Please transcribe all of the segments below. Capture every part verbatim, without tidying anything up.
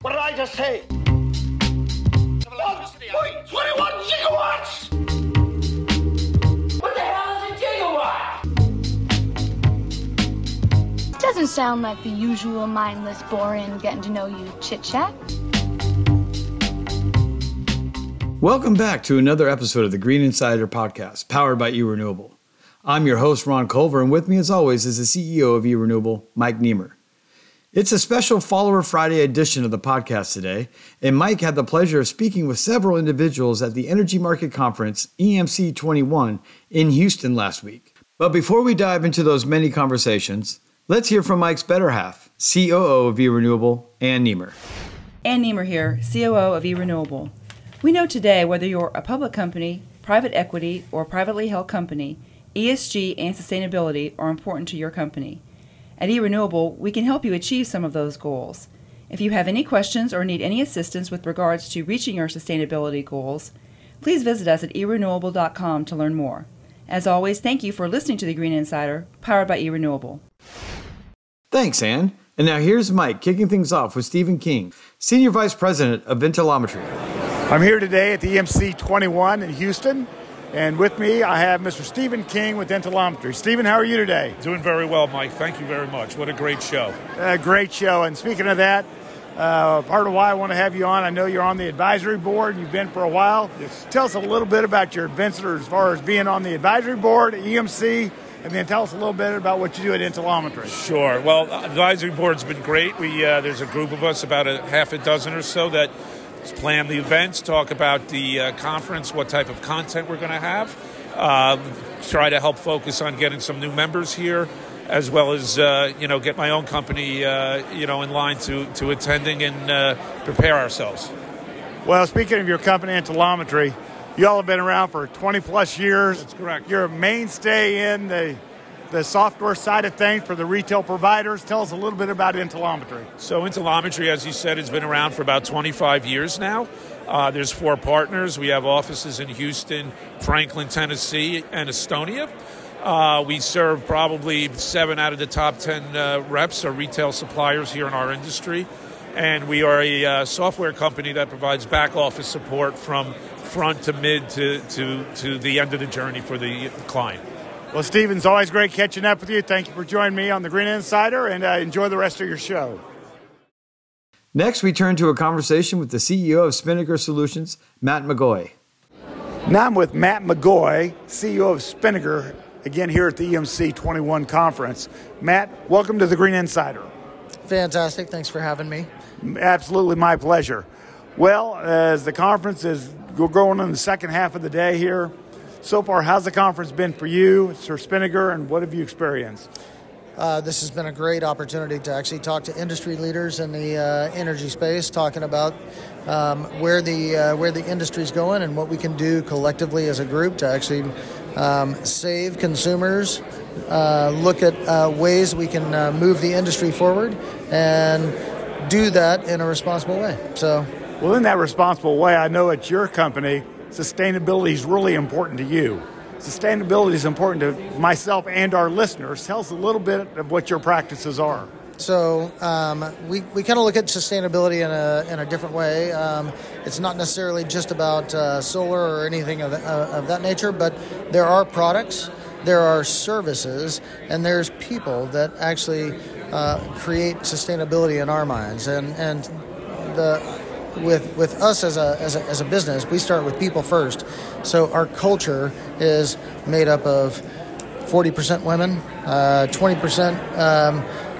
What did I just say? one point two one gigawatts! What the hell is a gigawatt? Doesn't sound like the usual mindless, boring, getting to know you chit-chat. Welcome back to another episode of the Green Insider Podcast, powered by eRenewable. I'm your host, Ron Culver, and with me as always is the C E O of eRenewable, Mike Niemer. It's a special Follower Friday edition of the podcast today, and Mike had the pleasure of speaking with several individuals at the Energy Market Conference, E M C twenty-one, in Houston last week. But before we dive into those many conversations, let's hear from Mike's better half, C O O of eRenewable, Ann Niemer. Ann Niemer here, C O O of eRenewable. We know today whether you're a public company, private equity, or privately held company, E S G and sustainability are important to your company. At eRenewable, we can help you achieve some of those goals. If you have any questions or need any assistance with regards to reaching your sustainability goals, please visit us at e renewable dot com to learn more. As always, thank you for listening to The Green Insider, powered by eRenewable. Thanks, Ann. And now here's Mike kicking things off with Stephen King, Senior Vice President of Ventilometry. I'm here today at the E M C twenty-one in Houston, and with me I have Mister Stephen King with Ventilometry. Stephen, how are you today? Doing very well, Mike. Thank you very much. What a great show. A great show. And speaking of that, uh, part of why I want to have you on, I know you're on the advisory board. You've been for a while. Just tell us a little bit about your adventure as far as being on the advisory board at E M C, and then tell us a little bit about what you do at Ventilometry. Sure. Well, the advisory board's been great. We uh, There's a group of us, about a half a dozen or so, that plan the events, talk about the uh, conference, what type of content we're going to have, uh, try to help focus on getting some new members here, as well as, uh, you know, get my own company, uh, you know, in line to, to attending and uh, prepare ourselves. Well, speaking of your company, Ventilometry, you all have been around for twenty plus years. That's correct. You're a mainstay in the the software side of things for the retail providers. Tell us a little bit about Ventilometry. So Ventilometry, as you said, has been around for about twenty-five years now. Uh, there's four partners. We have offices in Houston, Franklin, Tennessee, and Estonia. Uh, we serve probably seven out of the top ten uh, reps or retail suppliers here in our industry. And we are a uh, software company that provides back office support from front to mid to, to, to the end of the journey for the client. Well, Stephen, it's always great catching up with you. Thank you for joining me on the Green Insider, and uh, enjoy the rest of your show. Next, we turn to a conversation with the C E O of Spinnaker Solutions, Matt McGoy. Now I'm with Matt McGoy, C E O of Spinnaker, again here at the E M C twenty-one conference. Matt, welcome to the Green Insider. Fantastic. Thanks for having me. Absolutely my pleasure. Well, as the conference is going on the second half of the day here, so far, how's the conference been for you, Sir Spinnaker, and what have you experienced? Uh, this has been a great opportunity to actually talk to industry leaders in the uh, energy space, talking about um, where the uh, where the industry's going and what we can do collectively as a group to actually um, save consumers, uh, look at uh, ways we can uh, move the industry forward, and do that in a responsible way. So, well, in that responsible way, I know at your company, sustainability is really important to you. Sustainability is important to myself and our listeners. Tell us a little bit of what your practices are. So um, we, we kind of look at sustainability in a in a different way. Um, it's not necessarily just about uh, solar or anything of, uh, of that nature, but there are products, there are services, and there's people that actually uh, create sustainability in our minds. And and the With with us as a, as a as a business, we start with people first. So our culture is made up of forty percent women, uh, twenty percent um,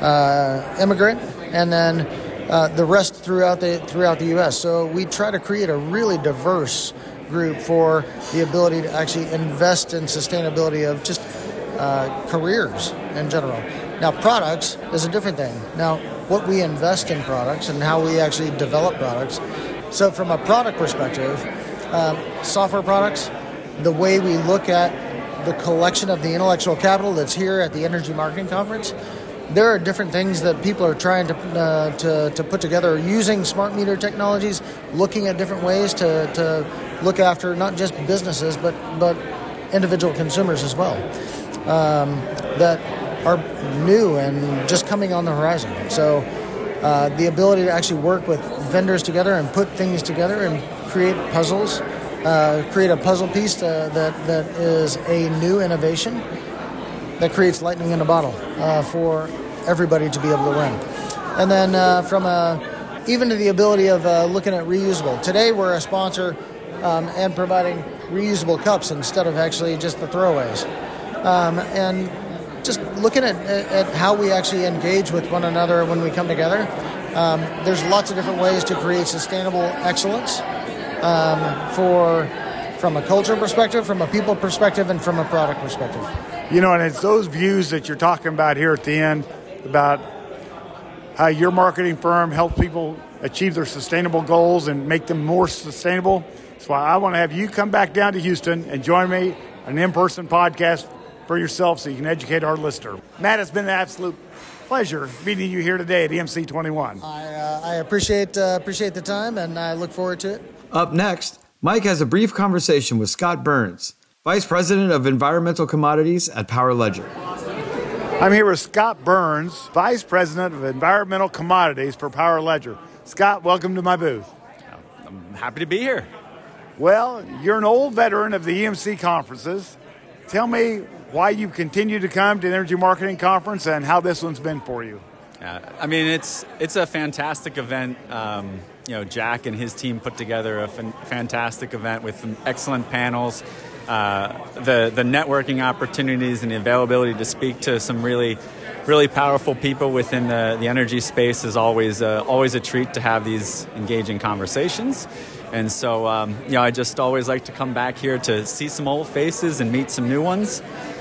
uh, immigrant, and then uh, the rest throughout the throughout the U S. So we try to create a really diverse group for the ability to actually invest in sustainability of just uh, careers in general. Now, products is a different thing. Now, what we invest in products and how we actually develop products. So from a product perspective, um, software products, the way we look at the collection of the intellectual capital that's here at the Energy Marketing Conference, there are different things that people are trying to uh, to, to put together using smart meter technologies, looking at different ways to, to look after not just businesses, but, but individual consumers as well, um, that are new and just coming on the horizon. So uh, the ability to actually work with vendors together and put things together and create puzzles, uh, create a puzzle piece to, that that is a new innovation that creates lightning in a bottle uh, for everybody to be able to win. And then uh, from a, even to the ability of uh, looking at reusable. Today we're a sponsor um, and providing reusable cups instead of actually just the throwaways. Um, and just looking at, at how we actually engage with one another when we come together. Um, there's lots of different ways to create sustainable excellence um, for from a culture perspective, from a people perspective, and from a product perspective. You know, and it's those views that you're talking about here at the end about how your marketing firm helps people achieve their sustainable goals and make them more sustainable. That's why I want to have you come back down to Houston and join me on an in-person podcast for yourself so you can educate our listener. Matt, it's been an absolute pleasure meeting you here today at E M C twenty-one. I, uh, I appreciate uh, appreciate the time, and I look forward to it. Up next, Mike has a brief conversation with Scott Burns, Vice President of Environmental Commodities at PowerLedger. I'm here with Scott Burns, Vice President of Environmental Commodities for PowerLedger. Scott, welcome to my booth. I'm happy to be here. Well, you're an old veteran of the E M C conferences. Tell me why you've continued to come to the Energy Marketing Conference and how this one's been for you. Uh, I mean, it's it's a fantastic event. Um, you know, Jack and his team put together a fan- fantastic event with some excellent panels. Uh, the the networking opportunities and the availability to speak to some really, really powerful people within the, the energy space is always uh, always a treat to have these engaging conversations. And so, um, you know, I just always like to come back here to see some old faces and meet some new ones,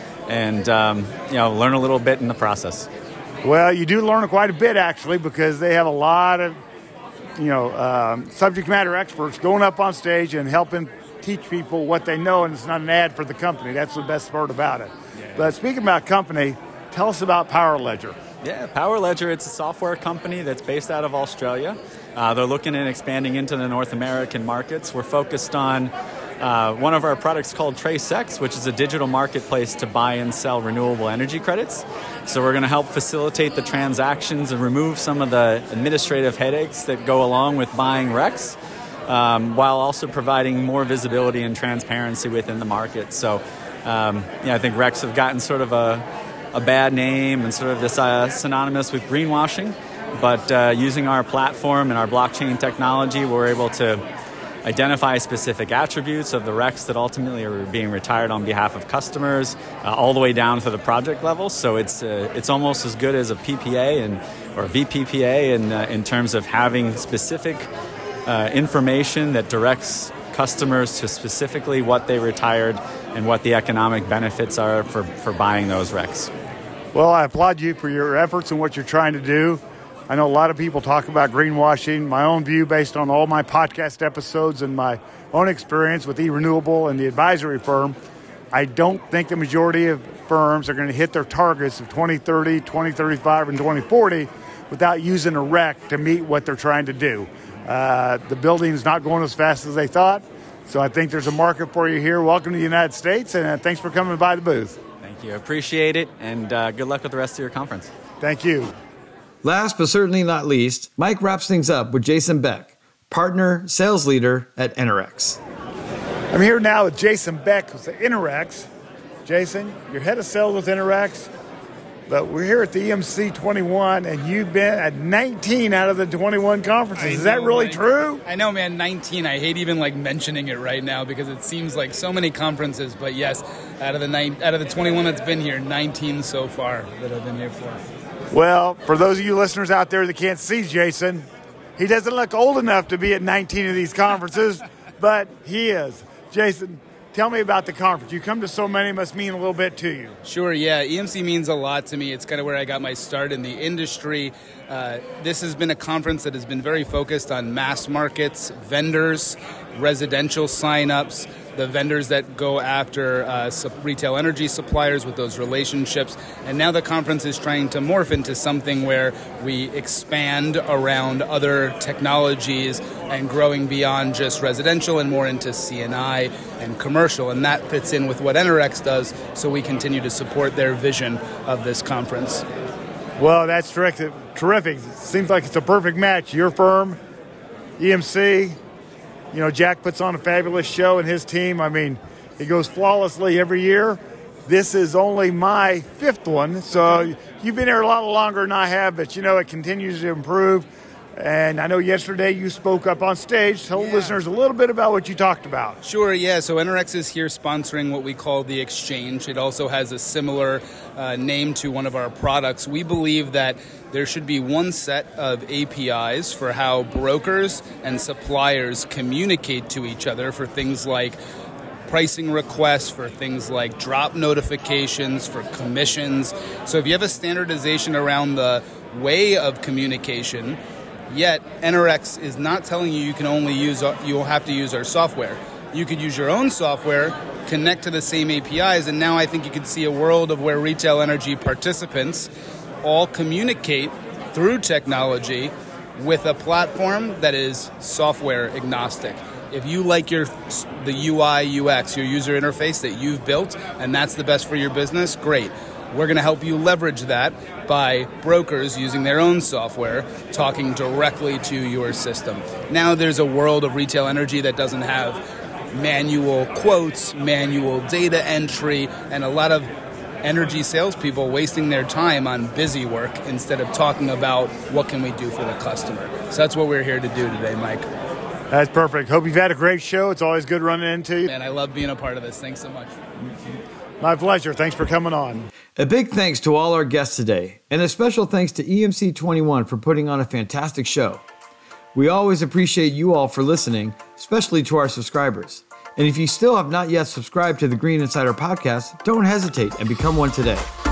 and um, you know, learn a little bit in the process. Well, you do learn quite a bit, actually, because they have a lot of, you know, um, subject matter experts going up on stage and helping teach people what they know, and it's not an ad for the company. That's the best part about it. Yeah. But speaking about company, tell us about PowerLedger. Yeah, PowerLedger, it's a software company that's based out of Australia. Uh, they're looking at expanding into the North American markets. We're focused on uh, one of our products called TraceX, which is a digital marketplace to buy and sell renewable energy credits. So we're going to help facilitate the transactions and remove some of the administrative headaches that go along with buying R E Cs, um, while also providing more visibility and transparency within the market. So um, yeah, I think R E Cs have gotten sort of a, a bad name and sort of this uh, synonymous with greenwashing. But uh, using our platform and our blockchain technology, we're able to identify specific attributes of the R E Cs that ultimately are being retired on behalf of customers, uh, all the way down to the project level. So it's uh, it's almost as good as a P P A and or a V P P A in uh, in terms of having specific uh, information that directs customers to specifically what they retired and what the economic benefits are for, for buying those R E Cs. Well, I applaud you for your efforts and what you're trying to do. I know a lot of people talk about greenwashing. My own view, based on all my podcast episodes and my own experience with eRenewable and the advisory firm, I don't think the majority of firms are going to hit their targets of twenty thirty, twenty thirty-five, and twenty forty without using a R E C to meet what they're trying to do. Uh, the building is not going as fast as they thought, so I think there's a market for you here. Welcome to the United States, and uh, thanks for coming by the booth. Thank you. I appreciate it, and uh, good luck with the rest of your conference. Thank you. Last but certainly not least, Mike wraps things up with Jason Beck, partner sales leader at Enerex. I'm here now with Jason Beck with Enerex. Jason, you're head of sales with Enerex, but we're here at the E M C twenty-one, and you've been at nineteen out of the twenty-one conferences. Is that really true? I know, man, nineteen. I hate even like mentioning it right now because it seems like so many conferences. But yes, out of the nine, out of the twenty-one that's been here, nineteen so far that I've been here for. Well, for those of you listeners out there that can't see Jason, he doesn't look old enough to be at nineteen of these conferences, but he is. Jason, tell me about the conference. You come to so many, must mean a little bit to you. Sure, yeah. E M C means a lot to me. It's kind of where I got my start in the industry. Uh, this has been a conference that has been very focused on mass markets, vendors, residential signups, the vendors that go after uh, retail energy suppliers with those relationships. And now the conference is trying to morph into something where we expand around other technologies and growing beyond just residential and more into C and I and commercial. And that fits in with what Enerex does, so we continue to support their vision of this conference. Well, that's terrific. Terrific. It seems like it's a perfect match. Your firm E M C, you know, Jack puts on a fabulous show, and his team, I mean, it goes flawlessly every year. This is only my fifth one, so you've been here a lot longer than I have, but, you know, it continues to improve. And I know yesterday you spoke up on stage. Tell yeah. listeners a little bit about what you talked about. Sure, yeah. So N R X is here sponsoring what we call the Exchange. It also has a similar uh, name to one of our products. We believe that there should be one set of A P Is for how brokers and suppliers communicate to each other for things like pricing requests, for things like drop notifications, for commissions. So if you have a standardization around the way of communication, yet N R X is not telling you you can only use, you'll have to use our software. You could use your own software, connect to the same A P Is, and now I think you could see a world of where retail energy participants all communicate through technology with a platform that is software agnostic. If you like your the U I, U X, your user interface that you've built, and that's the best for your business, great. We're going to help you leverage that by brokers using their own software, talking directly to your system. Now there's a world of retail energy that doesn't have manual quotes, manual data entry, and a lot of energy salespeople wasting their time on busy work instead of talking about what can we do for the customer. So that's what we're here to do today, Mike. That's perfect. Hope you've had a great show. It's always good running into you. And I love being a part of this. Thanks so much. My pleasure. Thanks for coming on. A big thanks to all our guests today, and a special thanks to E M C twenty-one for putting on a fantastic show. We always appreciate you all for listening, especially to our subscribers. And if you still have not yet subscribed to the Green Insider Podcast, don't hesitate and become one today.